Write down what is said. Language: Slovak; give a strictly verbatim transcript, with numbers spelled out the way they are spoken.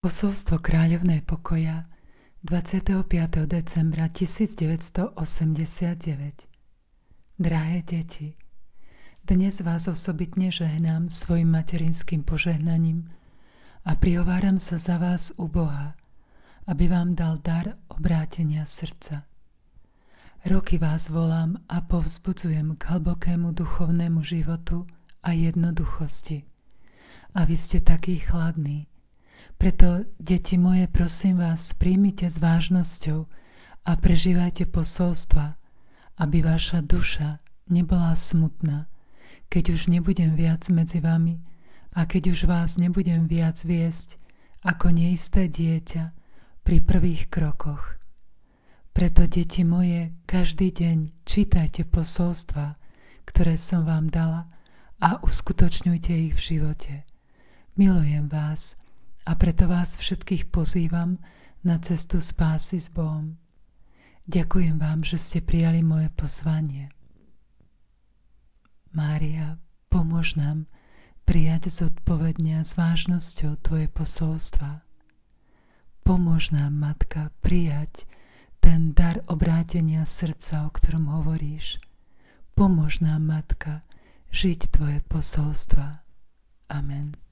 Posolstvo kráľovnej pokoja dvadsiateho piateho decembra tisícdeväťstoosemdesiatdeväť. Drahé deti, dnes vás osobitne žehnám svojim materinským požehnaním a prihováram sa za vás u Boha, aby vám dal dar obrátenia srdca. Roky vás volám a povzbudzujem k hlbokému duchovnému životu a jednoduchosti. A vy ste takí chladní. Preto, deti moje, prosím vás, príjmite s vážnosťou a prežívajte posolstva, aby vaša duša nebola smutná, keď už nebudem viac medzi vami a keď už vás nebudem viac viesť ako neisté dieťa pri prvých krokoch. Preto, deti moje, každý deň čítajte posolstva, ktoré som vám dala a uskutočňujte ich v živote. Milujem vás a preto vás všetkých pozývam na cestu spásy s Bohom. Ďakujem vám, že ste prijali moje pozvanie. Mária, pomôž nám prijať zodpovedne a s vážnosťou tvoje posolstva. Pomôž nám, Matka, prijať ten dar obrátenia srdca, o ktorom hovoríš. Pomôž nám, Matka, žiť tvoje posolstva. Amen.